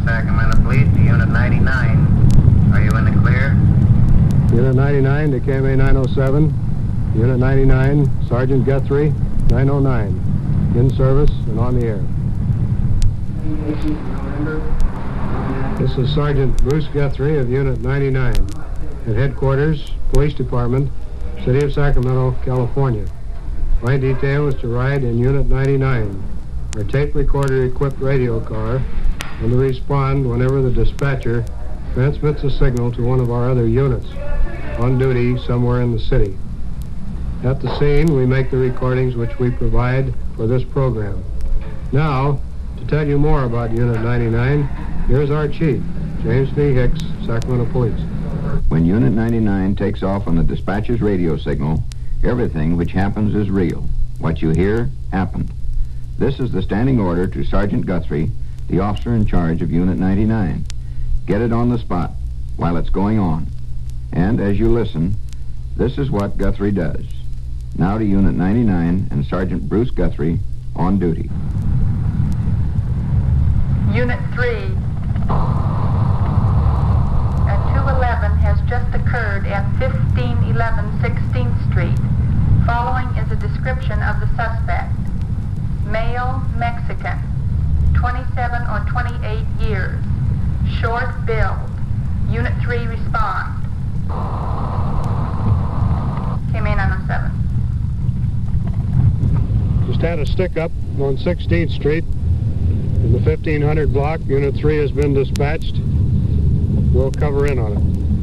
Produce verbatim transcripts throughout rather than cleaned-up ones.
Sacramento Police to Unit ninety-nine. Are you in the clear? Unit ninety-nine to K M A nine oh seven. Unit ninety-nine, Sergeant Guthrie, nine oh nine. In service and on the air. This is Sergeant Bruce Guthrie of Unit ninety-nine at Headquarters, Police Department, City of Sacramento, California. My detail is to ride in Unit ninety-nine, our tape recorder-equipped radio car, and to respond whenever the dispatcher transmits a signal to one of our other units on duty somewhere in the city. At the scene, we make the recordings which we provide for this program. Now, to tell you more about Unit ninety-nine, here's our chief, James V. Hicks, Sacramento Police. When Unit ninety-nine takes off on the dispatcher's radio signal, everything which happens is real. What you hear, happened. This is the standing order to Sergeant Guthrie, the officer in charge of Unit ninety-nine. Get it on the spot while it's going on. And as you listen, this is what Guthrie does. Now to Unit ninety-nine and Sergeant Bruce Guthrie on duty. Unit three. A two eleven has just occurred at fifteen eleven sixteenth Street. Following is a description of the suspect. Male, Mexican, twenty-seven or twenty-eight years. Short build. Unit three respond. K M A nine oh seven. Just had a stick-up on sixteenth Street in the fifteen hundred block. Unit three has been dispatched. We'll cover in on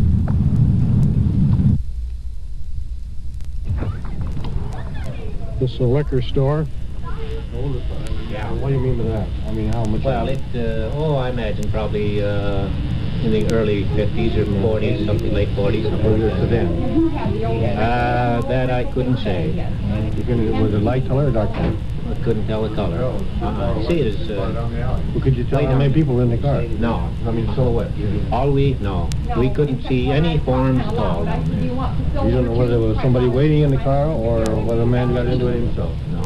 it. This is a liquor store. Yeah. What do you mean by that? I mean, how much? Well, it, uh, oh, I imagine probably uh, in the early fifties or forties, something late forties. What was it for them? Uh, that I couldn't say. You can, was it light color or dark color? I couldn't tell the color. Uh, see, it is... Uh, Well, could you tell how many people were in the car? no. I mean, silhouette. All we... No. We couldn't see any forms at all down there. You don't know whether there was somebody waiting in the car or whether a man got into it himself? No.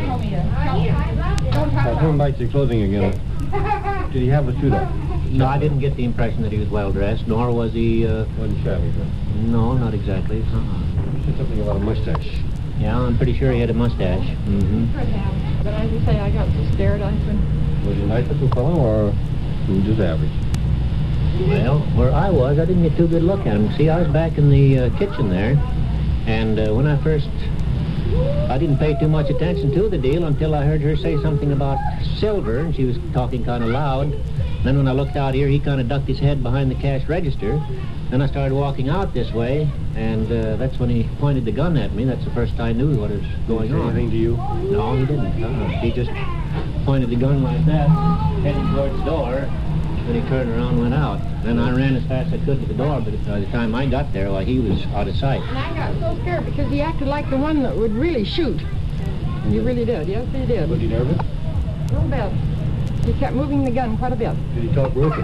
Now, coming back to your clothing again, did he have a suit up? No, I didn't get the impression that he was well-dressed, nor was he... Uh, Wasn't shabby, huh? no, not exactly. Uh-uh. You said something about a mustache. Yeah, I'm pretty sure he had a mustache. Mm-hmm. But as you say, I got so scared I couldn't. Was he nice looking fellow or just average? Well, where I was, I didn't get too good look at him. See, I was back in the uh, kitchen there, and uh, when I first... I didn't pay too much attention to the deal until I heard her say something about silver, and she was talking kind of loud. Then when I looked out here, he kind of ducked his head behind the cash register. Then I started walking out this way, and uh, that's when he pointed the gun at me. That's the first I knew what was going on. Anything to you? No, he didn't. Uh-uh. He just pointed the gun like that, heading towards the door. Then he turned around and went out. Then I ran as fast as I could to the door, but by the time I got there, well, he was out of sight. And I got so scared because he acted like the one that would really shoot. And he really did. Yes, he did. Was he nervous? A little bit. He kept moving the gun quite a bit. Did he talk broken?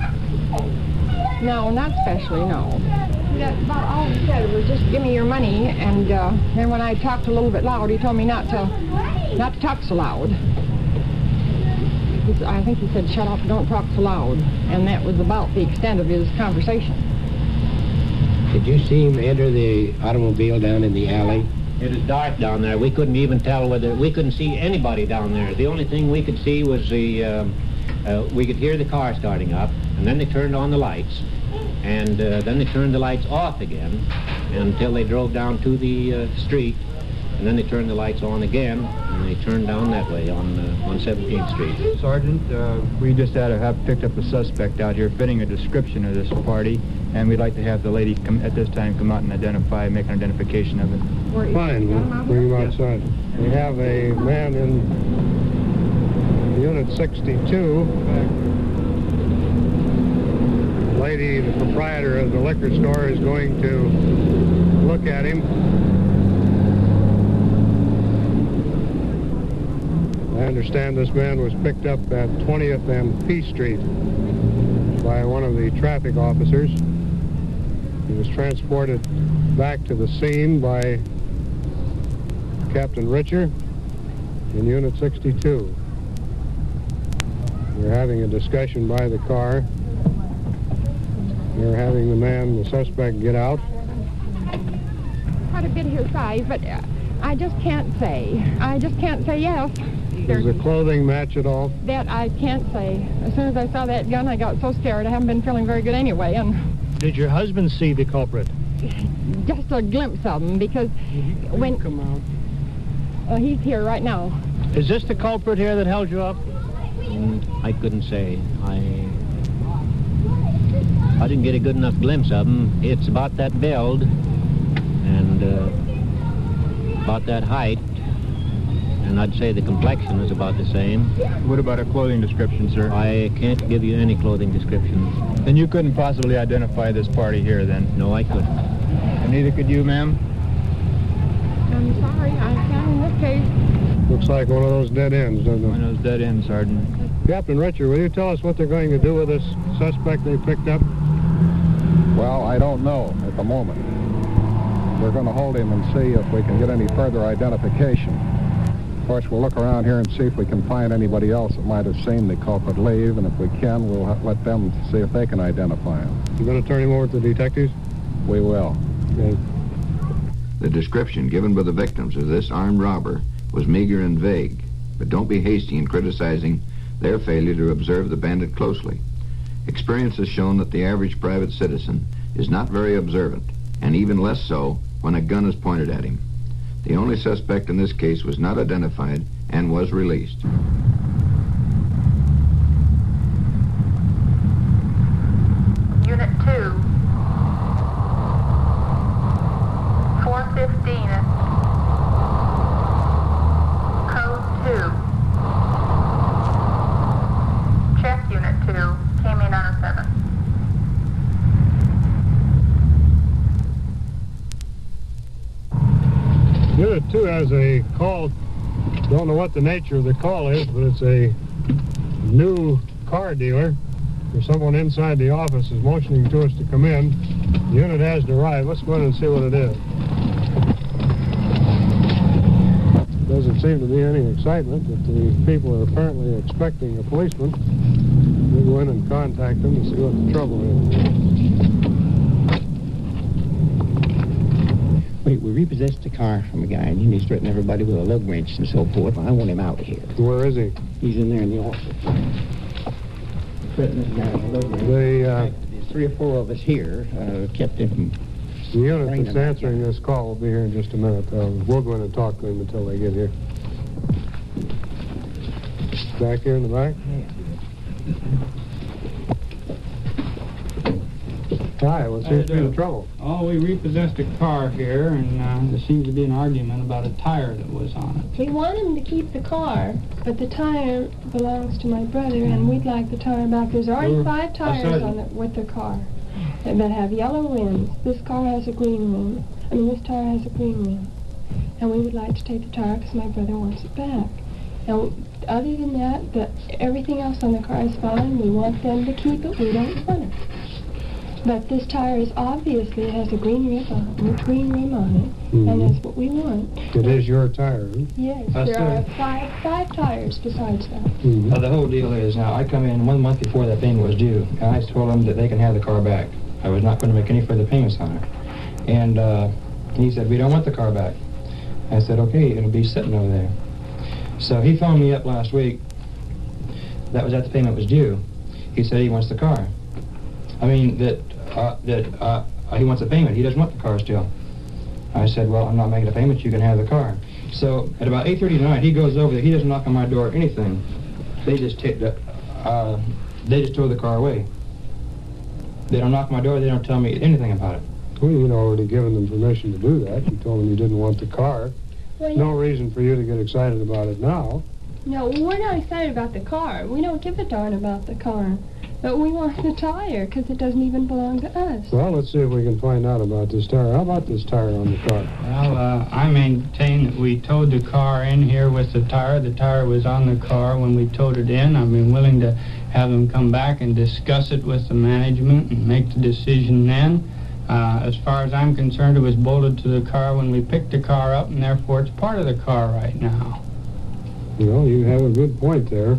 No, not especially, no. That's about all he said was just give me your money. And uh, then when I talked a little bit loud, he told me not to, not to talk so loud. He's, I think he said, shut up, don't talk so loud. And that was about the extent of his conversation. Did you see him enter the automobile down in the alley? It was dark down there. We couldn't even tell whether... We couldn't see anybody down there. The only thing we could see was the... Uh, uh, we could hear the car starting up, and then they turned on the lights, and uh, then they turned the lights off again until they drove down to the uh, street, and then they turned the lights on again, and they turned down that way on uh, on seventeenth Street. Sergeant, uh, we just had to have picked up a suspect out here fitting a description of this party, and we'd like to have the lady come at this time come out and identify, make an identification of it. Fine, we'll bring him outside. We have a man in Unit sixty-two. The lady, the proprietor of the liquor store, is going to look at him. I understand this man was picked up at twentieth and P Street by one of the traffic officers. He was transported back to the scene by Captain Richer in Unit sixty-two. They're having a discussion by the car. They're having the man, the suspect, get out. Quite a bit his size, but uh, I just can't say. I just can't say yes. Does the clothing match at all? That I can't say. As soon as I saw that gun, I got so scared. I haven't been feeling very good anyway, and Did your husband see the culprit? just a glimpse of him, because when... Come out. Uh, he's here right now. Is this the culprit here that held you up? Mm, I couldn't say. I I didn't get a good enough glimpse of him. It's about that build and uh, about that height, and I'd say the complexion is about the same. What about a clothing description, sir? I can't give you any clothing descriptions. Then you couldn't possibly identify this party here, then? No, I couldn't. And neither could you, ma'am? I'm sorry, I can't in this case. Looks like one of those dead ends, doesn't One it? of those dead ends, Sergeant. Captain Richard, will you tell us what they're going to do with this suspect they picked up? Well, I don't know at the moment. We're going to hold him and see if we can get any further identification. Of course, we'll look around here and see if we can find anybody else that might have seen the culprit leave, and if we can, we'll ha- let them see if they can identify him. You're going to turn him over to the detectives? We will. Okay. The description given by the victims of this armed robber was meager and vague, but don't be hasty in criticizing their failure to observe the bandit closely. Experience has shown that the average private citizen is not very observant, and even less so when a gun is pointed at him. The only suspect in this case was not identified and was released. Unit two, four fifteen, code two. Check Unit two, came in on a seven. Unit two has a call. Don't know what the nature of the call is, but it's a new car dealer. There's someone inside the office is motioning to us to come in. The unit hasn't arrived. Let's go in and see what it is. Doesn't seem to be any excitement, but the people are apparently expecting a policeman. We'll go in and contact them and see what the trouble is. We, we repossessed the car from a guy, and he's threatening everybody with a lug wrench and so forth. I want him out of here. Where is he? He's in there in the office. Threatening this guy with a lug wrench. The, uh, There's three or four of us here uh, kept him from... The unit that's answering this call will be here in just a minute. Uh, we'll go in and talk to him until they get here. Back here in the back? Hi, what seems to be the trouble? Oh, we repossessed a car here, and uh, there seems to be an argument about a tire that was on it. We want him to keep the car, but the tire belongs to my brother, and we'd like the tire back. There's already Sure. five tires on it with the car that have yellow rims. This car has a green rim. I mean, this tire has a green rim. And we would like to take the tire because my brother wants it back. Now, other than that, the, everything else on the car is fine. We want them to keep it. We don't want it. But this tire is obviously, it has a green rim on it, green rim on it, Mhm. and that's what we want. It is your tire, huh? Yes, That's there are good. five, five tires besides that. Mhm. Uh, the whole deal is, now, I come in one month before that payment was due, and I told them that they can have the car back. I was not going to make any further payments on it. And uh, he said, we don't want the car back. I said, okay, it'll be sitting over there. So he phoned me up last week. That was after the payment was due. He said he wants the car. I mean, that uh, that uh, he wants a payment. He doesn't want the car still. I said, well, I'm not making a payment. You can have the car. So at about eight thirty tonight, he goes over there. He doesn't knock on my door or anything. They just take the, uh, they just tow the car away. They don't knock on my door. They don't tell me anything about it. Well, you'd already given them permission to do that. You told them you didn't want the car. Well, No reason for you to get excited about it now. No, we're not excited about the car. We don't give a darn about the car. But we want the tire, because it doesn't even belong to us. Well, let's see if we can find out about this tire. How about this tire on the car? Well, uh, I maintain that we towed the car in here with the tire. The tire was on the car when we towed it in. I've been willing to have them come back and discuss it with the management and make the decision then. Uh, as far as I'm concerned, it was bolted to the car when we picked the car up, and therefore it's part of the car right now. Well, you have a good point there.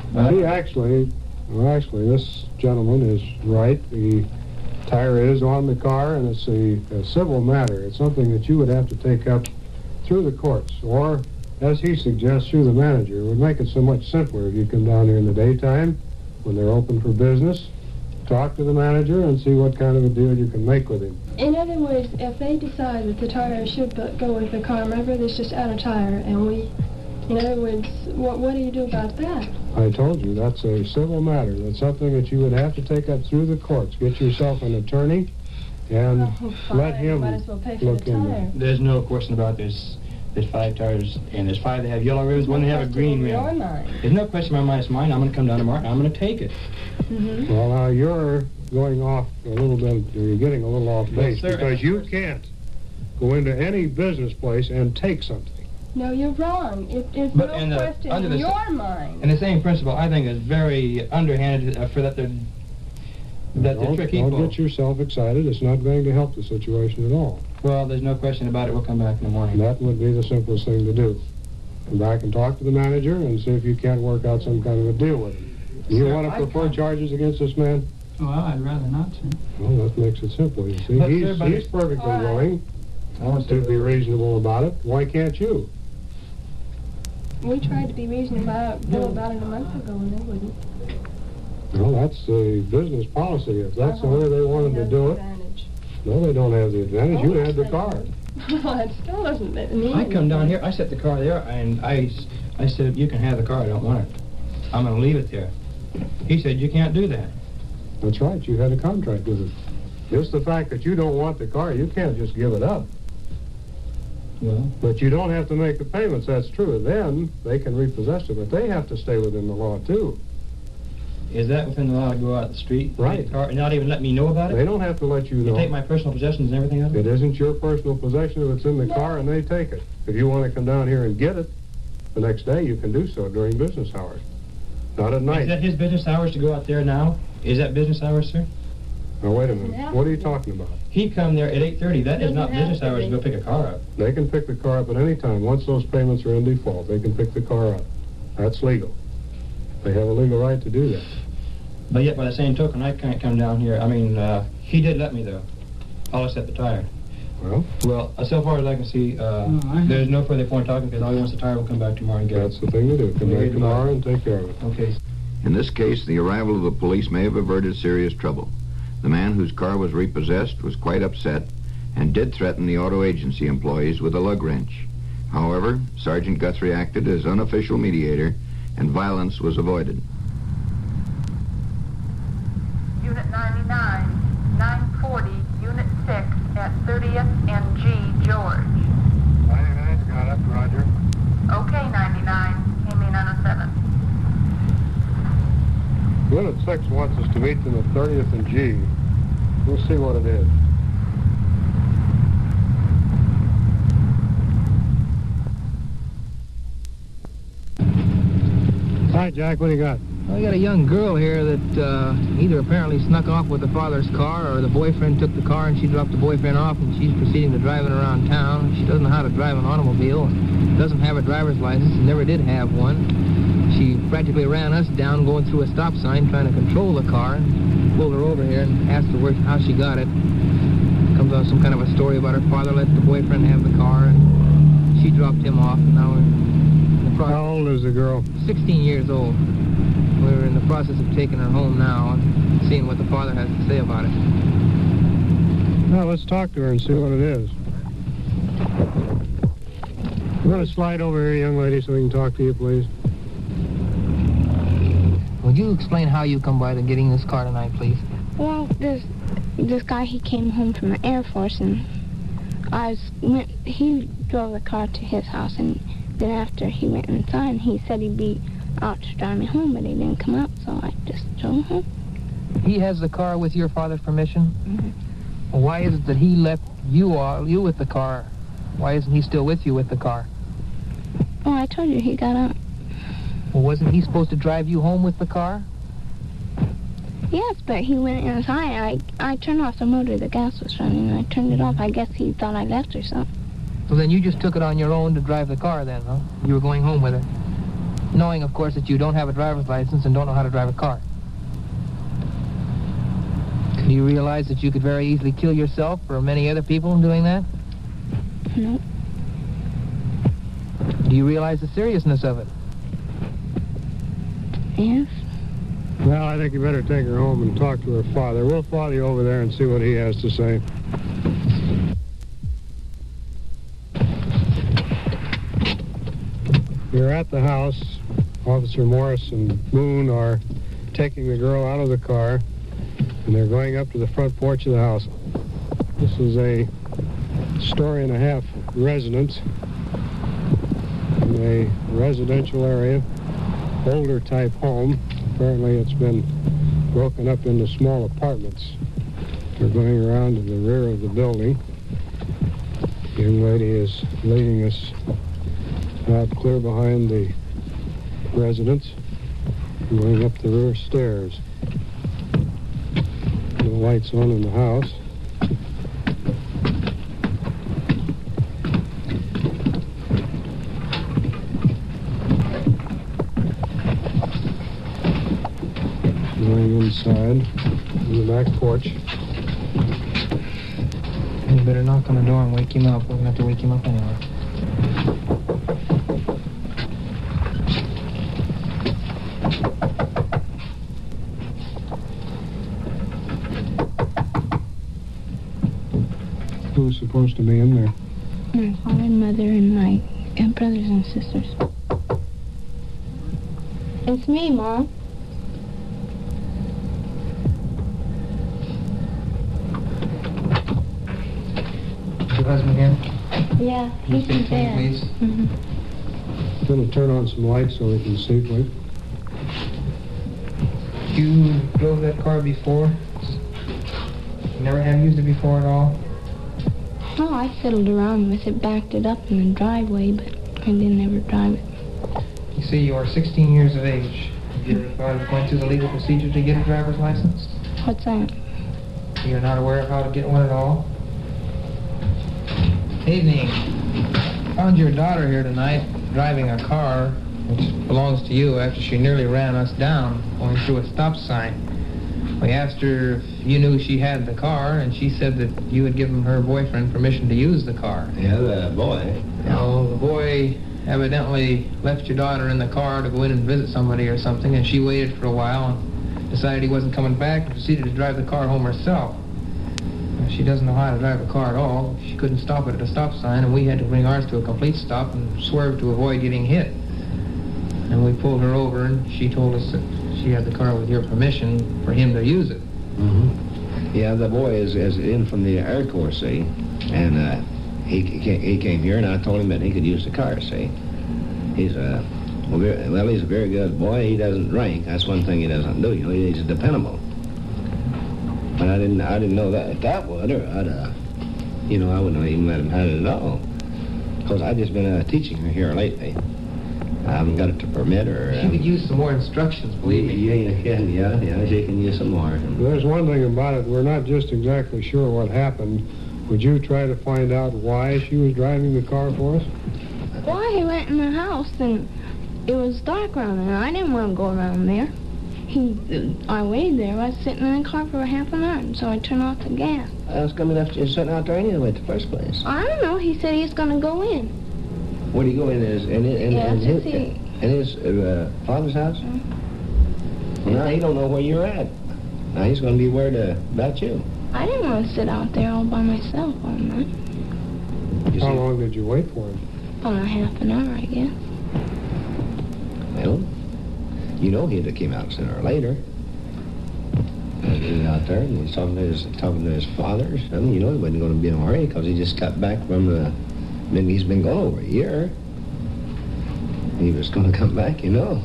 Well, he actually, well, actually, this gentleman is right. The tire is on the car, and it's a, a civil matter. It's something that you would have to take up through the courts, or, as he suggests, through the manager. It would make it so much simpler if you come down here in the daytime, when they're open for business, talk to the manager and see what kind of a deal you can make with him. In other words, if they decide that the tire should go with the car, my brother's just out of tire, and we, in other words, what, what do you do about that? I told you, that's a civil matter. That's something that you would have to take up through the courts. Get yourself an attorney and Oh, fine. let him Might as well pay for look the into tire. it. There's no question about this. There's five tires, and there's five that have yellow rims, one that have a green rim. Your mind. There's no question in my mind. It's mine. I'm going to come down tomorrow, and I'm going to take it. Mm-hmm. Well, now, you're going off a little bit, you're getting a little off base, Yes, sir. because you can't go into any business place and take something. No, you're wrong. It, it's But no in the- question under in the- your mind. And the same principle, I think, is very underhanded uh, for that they're, that don't, they're tricky don't people. get yourself excited. It's not going to help the situation at all. Well, there's no question about it. We'll come back in the morning. That would be the simplest thing to do. Come back and talk to the manager and see if you can't work out some kind of a deal with him. Do you Sir, want to I prefer can't- charges against this man? Well, I'd rather not, sir. Well, that makes it simple, you see. But, he's, sir, but he's it's- perfectly All right. willing I want to be reasonable about it. Why can't you? We tried to be reasonable about, about it a month ago, and they wouldn't. Well, that's the business policy. If that's the way they wanted to do it, no, they don't have the advantage. You had the car. Well, it still doesn't mean I come down here, I set the car there, and I, s- I said, you can have the car, I don't want it. I'm going to leave it there. He said, you can't do that. That's right. You had a contract with him. Just the fact that you don't want the car, you can't just give it up. Well, But you don't have to make the payments, that's true. Then they can repossess it, but they have to stay within the law, too. is that within the law to go out the street? take Right. the car, and not even let me know about They it? don't have to let you You know. take my personal possessions and everything out of it? It isn't your personal possession if it's in the car, and they take it. If you want to come down here and get it, the next day you can do so during business hours. Not at Is night. that his business hours to go out there now? Is that business hours, sir? Now, wait a minute. What are you talking about? He come there at eight thirty. That is Doesn't not have business to hours to be. go pick a car up. They can pick the car up at any time. Once those payments are in default, they can pick the car up. That's legal. They have a legal right to do that. But yet, by the same token, I can't come down here. I mean, uh, he did let me, though. All except the tire. Well, Well, uh, so far as I can see, uh, No, I- there's no further point talking because all he wants the tire will come back tomorrow and get that's it. the thing to do. Come We back agreed about tomorrow it. and take care of it. Okay. In this case, the arrival of the police may have averted serious trouble. The man whose car was repossessed was quite upset and did threaten the auto agency employees with a lug wrench. However, Sergeant Guthrie acted as unofficial mediator and violence was avoided. Unit ninety-nine, nine forty, Unit six at thirtieth and G, George. ninety-nine's got up, Roger. Okay, ninety-nine, came in on a seven. Unit six wants us to meet them at thirtieth and G. We'll see what it is. Hi, Jack. What do you got? Well, I got a young girl here that uh, either apparently snuck off with the father's car or the boyfriend took the car and she dropped the boyfriend off and she's proceeding to drive it around town. She doesn't know how to drive an automobile and doesn't have a driver's license and never did have one. She practically ran us down going through a stop sign trying to control the car and pulled her over here and asked her where, how she got it. Comes out some kind of a story about her father let the boyfriend have the car and she dropped him off and now we're in the process. How old is the girl? sixteen years old. We're in the process of taking her home now and seeing what the father has to say about it. Well, let's talk to her and see what it is. You want to slide over here, young lady, so we can talk to you, please? Would you explain how you come by to getting this car tonight, please? Well, this this guy, he came home from the Air Force, and I was, went, he drove the car to his house, and then after he went inside, he said he'd be out to drive me home, but he didn't come out, so I just drove home. He has the car with your father's permission? Mm-hmm. Well, why is it that he left you all, you with the car? Why isn't he still with you with the car? Oh, I told you he got out. Well, wasn't he supposed to drive you home with the car? Yes, but he went inside. I, I turned off the motor. The gas was running, and I turned it off. I guess he thought I left or something. So then you just took it on your own to drive the car then, huh? You were going home with it. knowing, of course, that you don't have a driver's license and don't know how to drive a car? Do you realize that you could very easily kill yourself or many other people in doing that? No. Do you realize the seriousness of it? Yes. Well, I think you better take her home and talk to her father. We'll follow you over there and see what he has to say. You're at the house. Officer Morris and Moon are taking the girl out of the car, and they're going up to the front porch of the house. This is a story and a half residence in a residential area, older type home. Apparently it's been broken up into small apartments. We're going around to the rear of the building. The young lady is leading us out clear behind the residence, going up the rear stairs. No lights on in the house. Going inside, in the back porch. You better knock on the door and wake him up. We're going to have to wake him up anyway. Who's supposed to be in there? My father and mother and my and brothers and sisters. It's me, Mom. Is your husband here? Yeah, he's in bed. Please. Mm-hmm. Going to turn on some lights so we can see, please. You drove that car before? You never have used it before at all? Oh, I fiddled around with it, backed it up in the driveway, but I didn't ever drive it. You see, you are sixteen years of age. Have you ever thought of going through the legal procedure to get a driver's license? What's that? You're not aware of how to get one at all? Evening. Found your daughter here tonight driving a car which belongs to you after she nearly ran us down going through a stop sign. We asked her if you knew she had the car, and she said that you had given her boyfriend permission to use the car. Yeah, the boy. Well, the boy evidently left your daughter in the car to go in and visit somebody or something, and she waited for a while and decided he wasn't coming back and proceeded to drive the car home herself. Well, she doesn't know how to drive a car at all. She couldn't stop it at a stop sign, and we had to bring ours to a complete stop and swerve to avoid getting hit. And we pulled her over, and she told us that she had the car with your permission for him to use it. Mm-hmm. Yeah, the boy is, is in from the Air Corps, see, and uh, he, he came here, and I told him that he could use the car, see. He's a, well, very, well, he's a very good boy. He doesn't drink. That's one thing he doesn't do. You know, he's dependable. But I didn't, I didn't know that that would, or I'd, uh, you know, I wouldn't have even let him have it at all. Because I've just been uh, teaching her here lately. I haven't got it to permit her. She could use some more instructions, believe me. Yeah, yeah, yeah, yeah, she can use some more. There's one thing about it. We're not just exactly sure what happened. Would you try to find out why she was driving the car for us? Well, he went in the house, and it was dark around there. I didn't want to go around there. He, I waited there. I was sitting in the car for half an hour, and so I turned off the gas. I was coming after you sitting out there anyway in the first place. I don't know. He said he was going to go in. Where do you go in? His, in, in, Yeah, in, his, to see. in his uh, father's house? Mm-hmm. Well, now he don't know where you're at. Now he's going to be worried uh, about you. I didn't want to sit out there all by myself all night. You How see? long did you wait for him? About a half an hour, I guess. Well, you know he'd have came out sooner or later. And he was out there, and he's talking to his, talking to his father or something. You know he wasn't going to be in a hurry because he just got back from the... Maybe he's been gone over a year. He was going to come back, you know.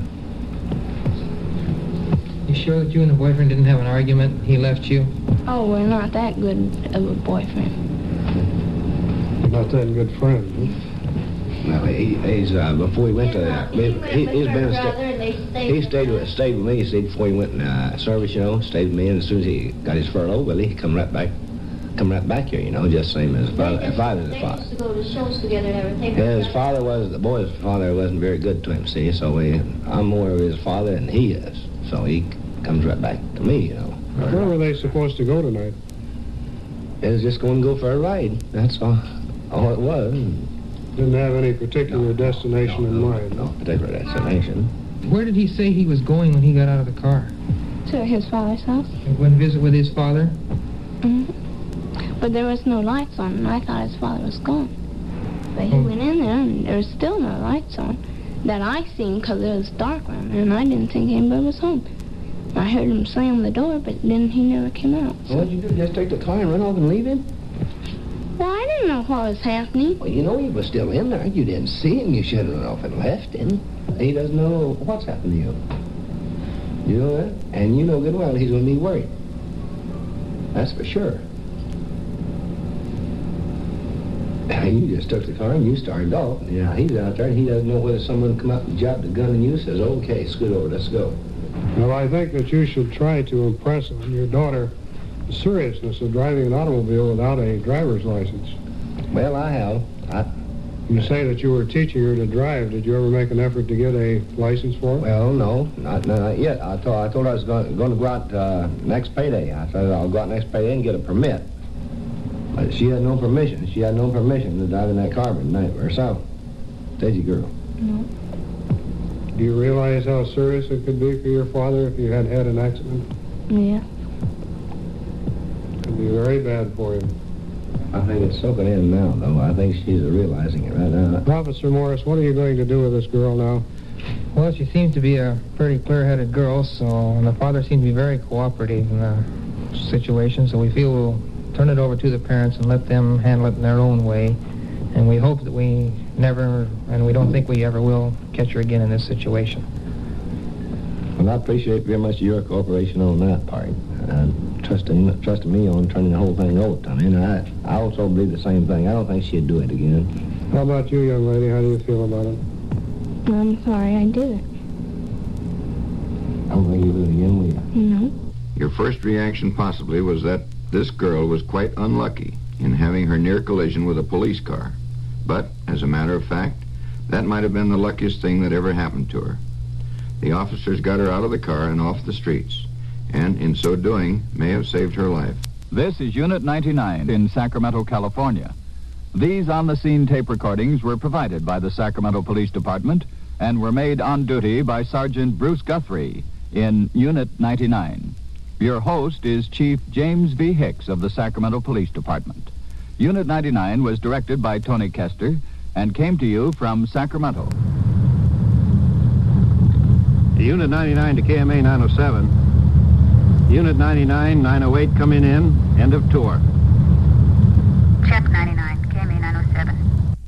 You sure that you and the boyfriend didn't have an argument? He left you? Oh, we're not that good of a boyfriend. Not that good friend, huh? Well, he, he's, uh, before he went to, he, he, he's been, sta- he stayed with, stayed with me, he stayed before he went in uh, service, you know, stayed with me, and as soon as he got his furlough, well, he come right back, come right back here, you know, just same as father, They father's just, father. They used to go to shows together. They would take Yeah, her his to- father was, the boy's father wasn't very good to him, see, so we, I'm more of his father than he is. So he comes right back to me, you know. Where were they supposed to go tonight? It was just going to go for a ride, that's all, all it was. Didn't have any particular destination in mind. No particular destination. Where did he say he was going when he got out of the car? To his father's house. He went and visit with his father? Mm-hmm. But there was no lights on, and I thought his father was gone. But he Oh. went in there, and there was still no lights on that I seen because it was dark around there, and I didn't think anybody was home. I heard him slam the door, but then he never came out. So what'd you do, just take the car and run off and leave him? Well, I didn't know what was happening. Well, you know he was still in there. You didn't see him. You should have run off and left him. He doesn't know what's happened to you. You know that? And you know good well he's going to be worried. That's for sure. You just took the car and you started off. Yeah, he's out there and he doesn't know whether someone come up and jabbed a gun on you and says, okay, scoot over, let's go. Well, I think that you should try to impress on your daughter the seriousness of driving an automobile without a driver's license. Well, I have. I, You say that you were teaching her to drive. Did you ever make an effort to get a license for it? well, no, not, not yet. I told, I told her I was going, going to go out uh, next payday. I said I'll go out next payday and get a permit. But she had no permission. She had no permission to drive in that car at night herself. Daisy girl. No. Do you realize how serious it could be for your father if you had had an accident? Yeah. It could be very bad for him. I think it's soaking in now, though. I think she's realizing it right now. Officer Morris, what are you going to do with this girl now? Well, she seems to be a pretty clear-headed girl, so, and the father seems to be very cooperative in the situation, so we feel we'll turn it over to the parents and let them handle it in their own way. And we hope that we never, and we don't think we ever will, catch her again in this situation. Well, I appreciate very much your cooperation on that part. And trusting, trusting me on turning the whole thing over to me. And I, I also believe the same thing. I don't think she'd do it again. How about you, young lady? How do you feel about it? I'm sorry I did it. I don't think you'll do it again, will you? No. Your first reaction possibly was that this girl was quite unlucky in having her near collision with a police car. But, as a matter of fact, that might have been the luckiest thing that ever happened to her. The officers got her out of the car and off the streets, and in so doing may have saved her life. This is Unit ninety-nine in Sacramento, California. These on-the-scene tape recordings were provided by the Sacramento Police Department and were made on duty by Sergeant Bruce Guthrie in Unit ninety-nine. Your host is Chief James V. Hicks of the Sacramento Police Department. Unit ninety-nine was directed by Tony Kester and came to you from Sacramento. Unit ninety-nine to K M A nine oh seven. Unit ninety-nine, nine oh eight coming in. End of tour. Check ninety-nine, K M A nine oh seven.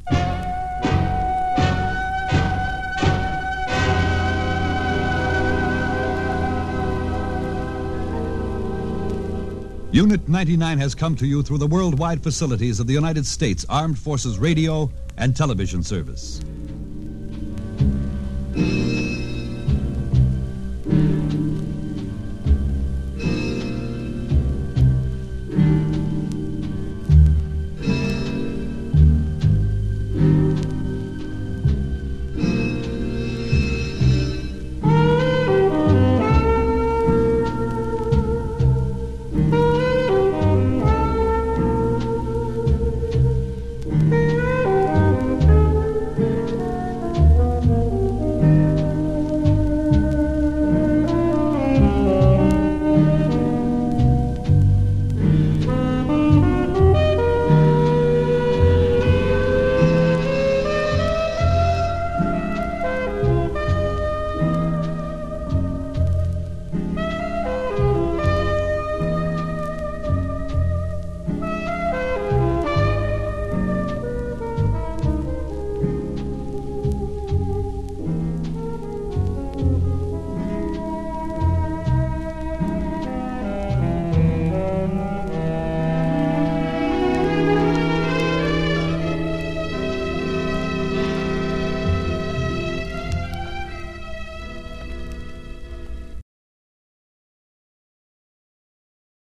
Unit ninety-nine has come to you through the worldwide facilities of the United States Armed Forces Radio and Television Service.